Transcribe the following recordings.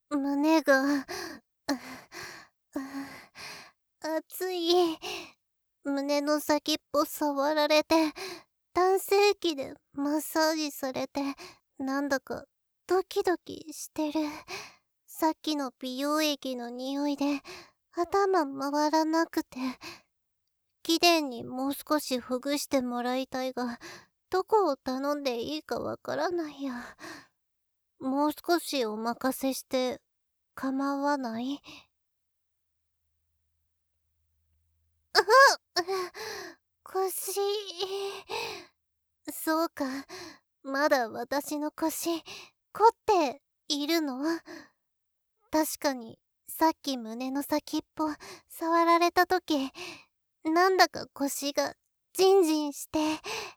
胸が、熱い。胸の先っぽ触られて、男性器でマッサージされて、なんだかドキドキしてる。さっきの美容液の匂いで頭回らなくて、貴殿にもう少しほぐしてもらいたいが、どこを頼んでいいかわからないや。もう少しお任せして構わない？腰。そうか、まだ私の腰、凝っているの？確かに、さっき胸の先っぽ触られた時、なんだか腰がジンジンして、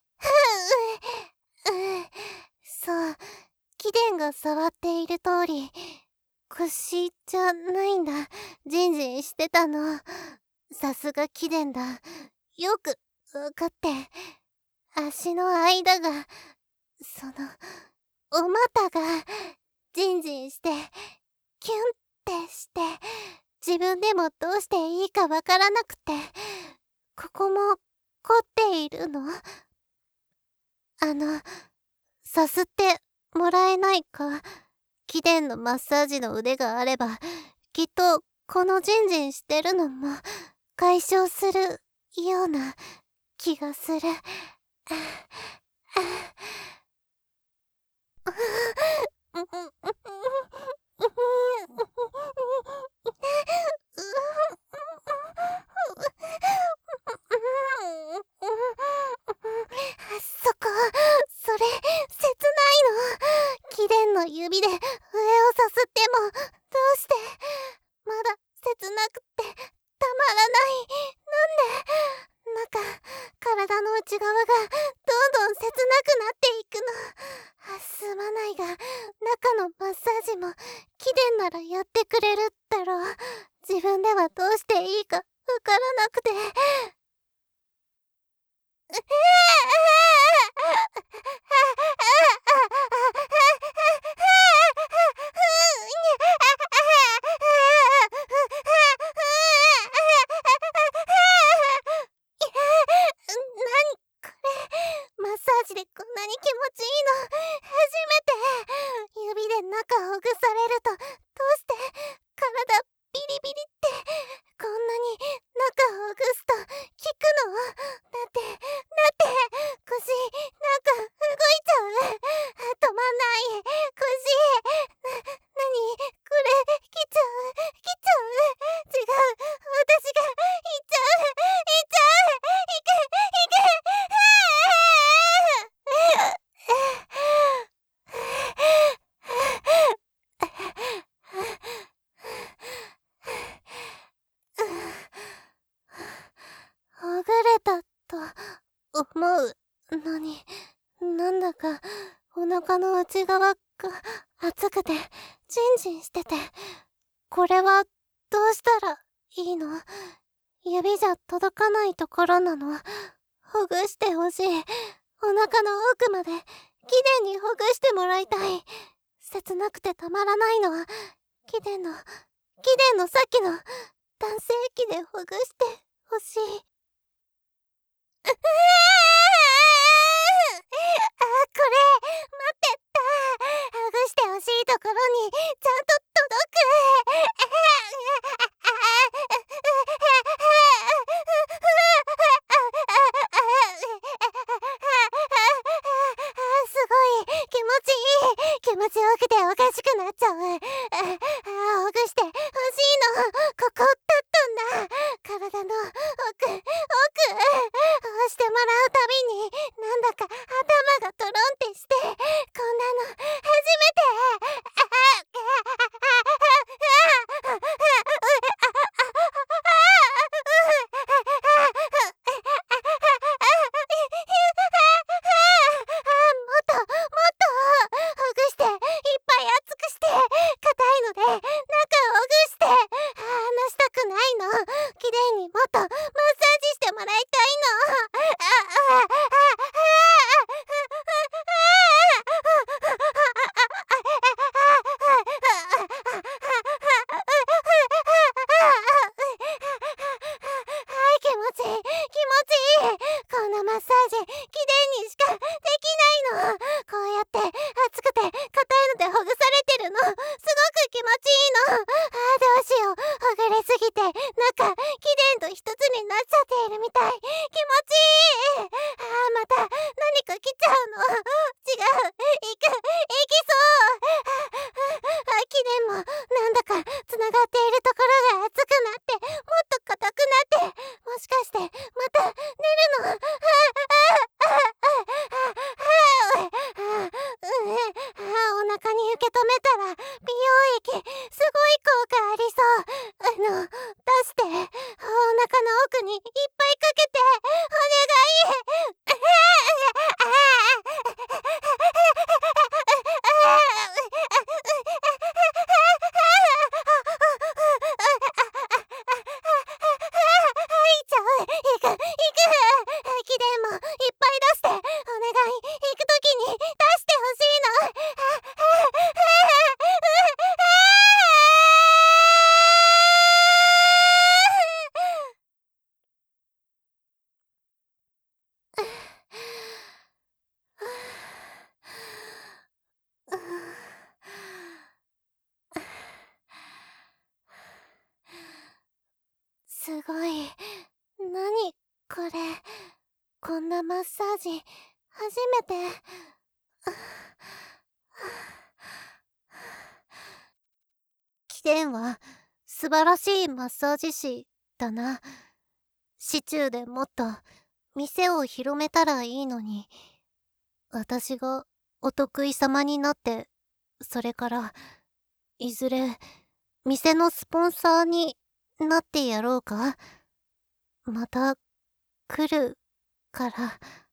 そう、貴殿が触っている通り、腰じゃないんだ、ジンジンしてたの。さすが貴殿だ。よくわかって。足の間が、その、お股が、ジンジンして、キュンってして、自分でもどうしていいかわからなくて、ここも凝っているの？さすってもらえないか？貴殿のマッサージの腕があれば、きっとこのジンジンしてるのも解消するような気がする。そこ、それ、切ないの？貴殿の指で上をさすっても、どうして、まだ切なくて、たまらない。なんで、体の内側がどんどん切なくなっていくの。すまないが、中のマッサージも、貴殿ならやってくれるだろう。自分ではどうしていいかわからなくて。マッサージでこんなに気持ちいいの初めて。指で中ほぐされるとどうして体ビリビリってこんなに中ほぐすと効くの？だって腰なんか動いちゃう。止まんない腰。なにこれ来ちゃう違う、私が行っちゃう行くほぐれたと思うのに、なんだかお腹の内側が熱くてジンジンしてて、これはどうしたらいいの？指じゃ届かないところなの。ほぐしてほしい。お腹の奥まできれいにほぐしてもらいたい。切なくてたまらないのは貴殿のさっきの男性器でほぐしてほしい。これ、待ってった。ほぐしてほしいところに、ちゃんと届く。すごい、気持ちいい。気持ちよくておかしくなっちゃう。ほぐしてほしいの。ここだったんだ。体の奥。してもらうたびになんだか頭がトロンってして、こんなの初めて。もっとほぐしていっぱい熱くして、硬いので液すごい効果ありそう。出して、お腹の奥にいっぱいかけて、お願い。いちゃう。行く。気伝もいっぱい出して。お願い。行くときに出してほしいの。すごい。何これ。こんなマッサージ初めて。貴殿は素晴らしいマッサージ師だな。市中でもっと店を広めたらいいのに。私がお得意様になって、それからいずれ店のスポンサーになってやろうか。また来るから。